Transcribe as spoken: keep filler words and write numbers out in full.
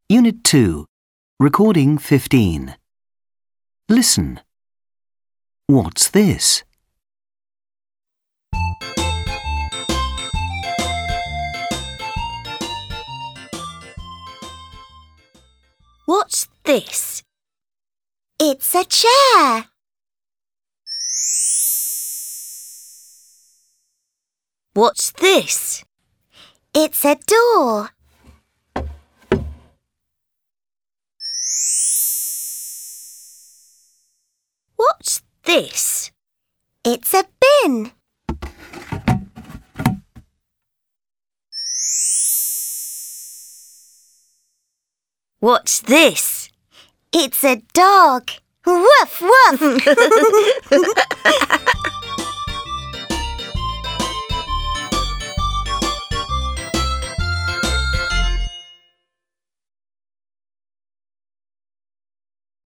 Unit two, Recording fifteen. Listen. What's this? What's this? It's a chair. What's this? It's a door. What's this? It's a bin. What's this? It's a dog. Woof, woof.